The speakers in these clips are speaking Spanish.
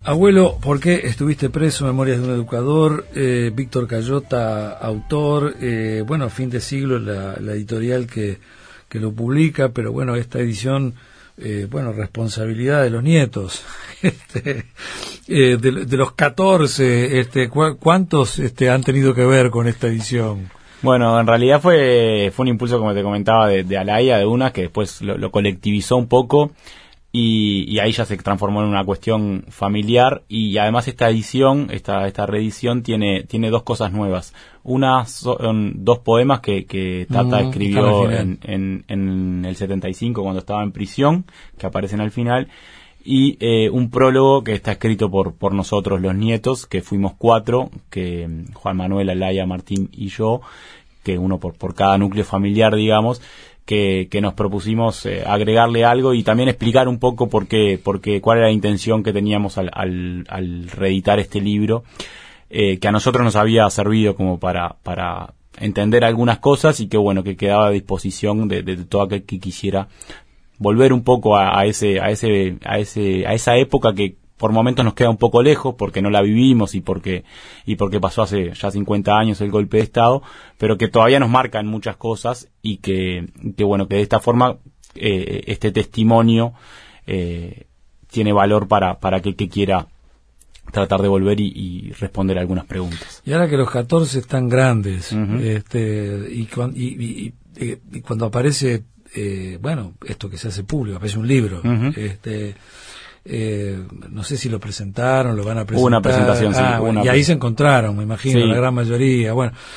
Abuelo, ¿por qué estuviste preso? Memorias de un educador, Víctor Cayota, autor, Fin de siglo, la editorial que lo publica, pero bueno, esta edición, responsabilidad de los nietos, de los 14, ¿cuántos han tenido que ver con esta edición? Bueno, en realidad fue un impulso, como te comentaba, de Alaya, de una, que después lo colectivizó un poco. Y ahí ya se transformó en una cuestión familiar, y además esta edición, esta reedición tiene dos cosas nuevas. Una son dos poemas que Tata escribió en el 75 cuando estaba en prisión, que aparecen al final, y un prólogo que está escrito por nosotros los nietos, que fuimos 4, que Juan Manuel, Alaya, Martín y yo, que uno por cada núcleo familiar, digamos, que nos propusimos agregarle algo y también explicar un poco porque cuál era la intención que teníamos al reeditar este libro, que a nosotros nos había servido como para entender algunas cosas, y que que quedaba a disposición de todo aquel que quisiera volver un poco a esa época que por momentos nos queda un poco lejos porque no la vivimos y porque pasó hace ya 50 años el golpe de Estado, pero que todavía nos marcan muchas cosas, y que de esta forma este testimonio tiene valor para aquel que quiera tratar de volver y responder algunas preguntas. Y ahora que los 14 están grandes, Uh-huh. y cuando aparece esto que se hace público, aparece un libro, Uh-huh. No sé si lo presentaron, lo van a presentar. Hubo una presentación, sí. Y ahí se encontraron, me imagino, sí. La gran mayoría.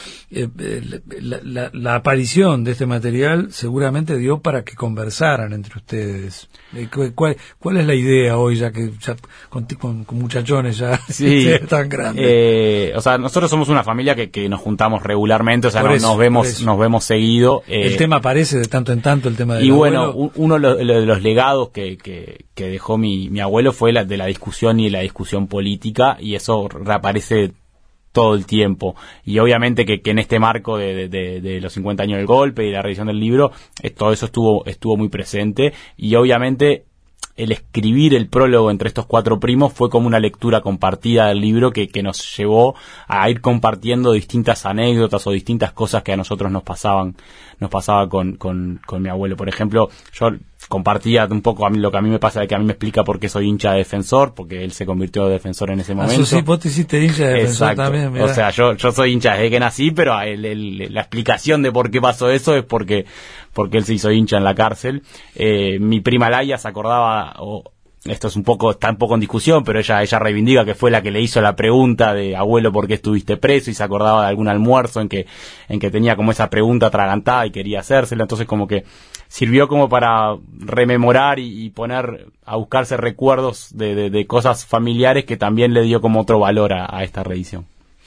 La aparición de este material seguramente dio para que conversaran entre ustedes. ¿Cuál es la idea hoy, ya que con muchachones ya sí. tan grandes? Nosotros somos una familia que nos juntamos regularmente, nos vemos seguido. El tema aparece de tanto en tanto, el tema del abuelo. Y uno de los legados que dejó mi abuelo fue de la discusión y la discusión política, y eso reaparece todo el tiempo, y obviamente que en este marco de los 50 años del golpe y la revisión del libro, todo eso estuvo muy presente, y obviamente el escribir el prólogo entre estos 4 primos fue como una lectura compartida del libro que nos llevó a ir compartiendo distintas anécdotas o distintas cosas que a nosotros nos pasaba con mi abuelo. Por ejemplo, yo compartía un poco lo que a mí me pasa, de que a mí me explica por qué soy hincha de Defensor, porque él se convirtió en Defensor en ese momento. Eso sí, vos te hiciste hincha de Defensor. Exacto. También, mirá. O sea, yo soy hincha desde que nací, pero la explicación de por qué pasó eso es porque él se hizo hincha en la cárcel. Mi prima Laia se acordaba, esto está un poco en discusión, pero ella reivindica que fue la que le hizo la pregunta de abuelo, ¿por qué estuviste preso? Y se acordaba de algún almuerzo en que tenía como esa pregunta atragantada y quería hacérsela. Entonces como que sirvió como para rememorar y poner a buscarse recuerdos de cosas familiares, que también le dio como otro valor a esta reedición.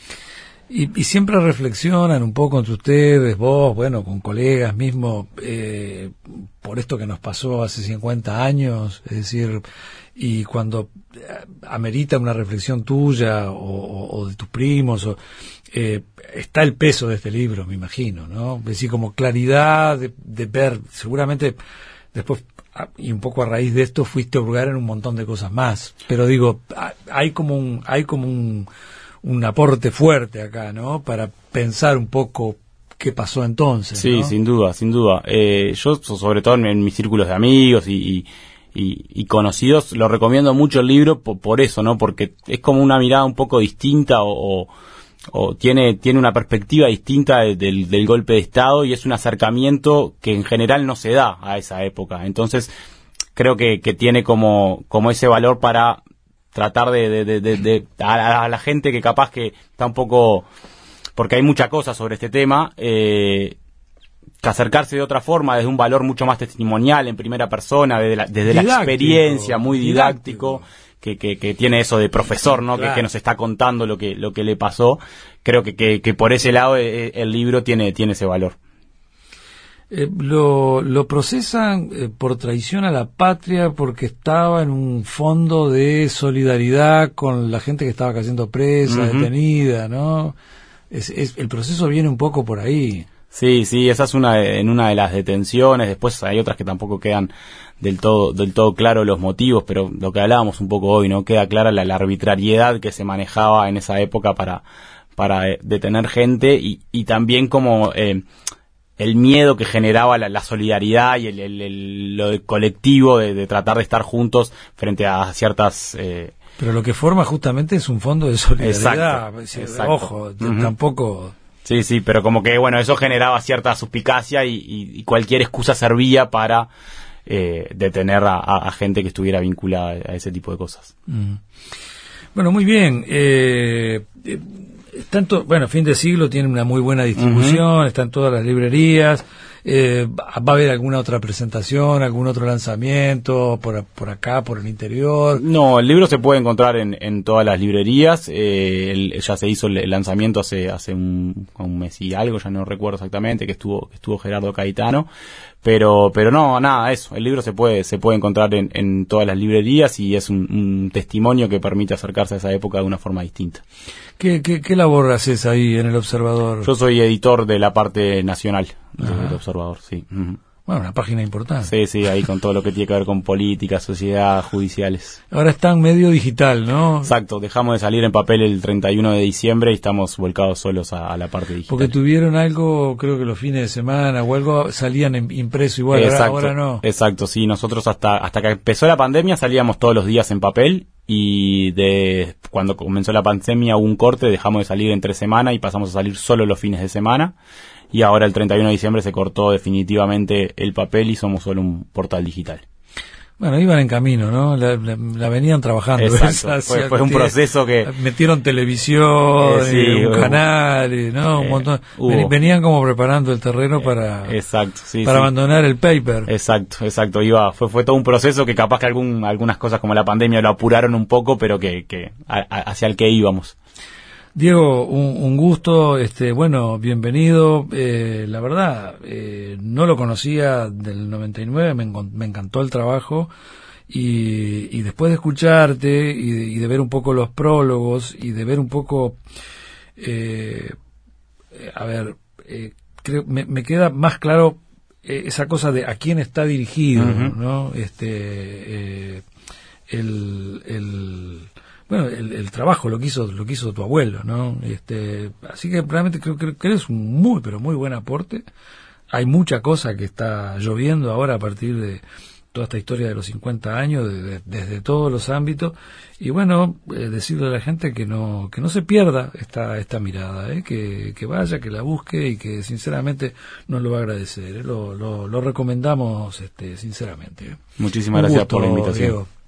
Y siempre reflexionan un poco entre ustedes, vos, con colegas mismo, por esto que nos pasó hace 50 años, es decir, y cuando amerita una reflexión tuya o de tus primos, está el peso de este libro, me imagino, ¿no? Es decir, como claridad de ver, seguramente después, y un poco a raíz de esto, fuiste a hurgar en un montón de cosas más, pero digo, hay como un aporte fuerte acá, ¿no? Para pensar un poco qué pasó entonces, sí, ¿no? Sin duda. Yo, sobre todo en mis círculos de amigos y conocidos, lo recomiendo mucho el libro por eso, ¿no? Porque es como una mirada un poco distinta o tiene una perspectiva distinta del golpe de Estado, y es un acercamiento que en general no se da a esa época. Entonces, creo que tiene como ese valor para tratar a la gente que capaz que está un poco, porque hay mucha cosa sobre este tema, que acercarse de otra forma, desde un valor mucho más testimonial, en primera persona, desde la experiencia, muy didáctico, que tiene eso de profesor, ¿no? Claro. Que nos está contando lo que le pasó. Creo que por ese lado el libro tiene ese valor. Lo procesan por traición a la patria, porque estaba en un fondo de solidaridad con la gente que estaba cayendo presa, uh-huh. detenida, ¿no? El proceso viene un poco por ahí. Sí, sí, esa es en una de las detenciones. Después hay otras que tampoco quedan del todo claro los motivos, pero lo que hablábamos un poco hoy, ¿no? Queda clara la arbitrariedad que se manejaba en esa época para detener gente y también como el miedo que generaba la solidaridad y lo colectivo de tratar de estar juntos frente a ciertas... Pero lo que forma justamente es un fondo de solidaridad. Exacto. Ojo, tampoco... Sí, pero como que, bueno, eso generaba cierta suspicacia y cualquier excusa servía para detener a gente que estuviera vinculada a ese tipo de cosas. Bueno, muy bien. Bueno, Fin de Siglo tiene una muy buena distribución, está en todas las librerías. ¿Va a haber alguna otra presentación, algún otro lanzamiento por acá, por el interior? No, el libro se puede encontrar en todas las librerías. Ya se hizo el lanzamiento hace un mes y algo, ya no recuerdo exactamente, que estuvo Gerardo Caetano. Pero no, nada, eso. El libro se puede encontrar en todas las librerías y es un testimonio que permite acercarse a esa época de una forma distinta. ¿Qué labor haces ahí en El Observador? Yo soy editor de la parte nacional del Observador, sí. Bueno, una página importante. Sí, ahí con todo lo que tiene que ver con política, sociedad, judiciales. Ahora está en medio digital, ¿no? Exacto, dejamos de salir en papel el 31 de diciembre y estamos volcados solos a la parte digital. Porque tuvieron algo, creo que los fines de semana o algo, salían impreso igual, ahora no. Exacto, sí, nosotros hasta que empezó la pandemia salíamos todos los días en papel y cuando comenzó la pandemia hubo un corte, dejamos de salir en 3 semanas y pasamos a salir solo los fines de semana. Y ahora el 31 de diciembre se cortó definitivamente el papel y somos solo un portal digital. Bueno, iban en camino, ¿no? La venían trabajando. Exacto, fue un proceso que... Metieron televisión, un canal, ¿no? Un montón. Venían como preparando el terreno para abandonar el paper. Exacto. Fue todo un proceso que capaz que algunas cosas como la pandemia lo apuraron un poco, pero que hacia el que íbamos. Diego, un gusto, bueno, bienvenido. La verdad, no lo conocía del 99, me encantó el trabajo y después de escucharte y de ver un poco los prólogos y de ver un poco, creo me queda más claro esa cosa de a quién está dirigido, ¿no? Bueno, el trabajo lo que hizo tu abuelo, ¿no? Así que realmente creo que eres un muy, pero muy buen aporte. Hay mucha cosa que está lloviendo ahora a partir de toda esta historia de los 50 años, desde todos los ámbitos. Y bueno, decirle a la gente que no se pierda esta mirada, que vaya, que la busque y que sinceramente nos lo va a agradecer. Lo recomendamos sinceramente. Muchísimas gracias por la invitación. Diego.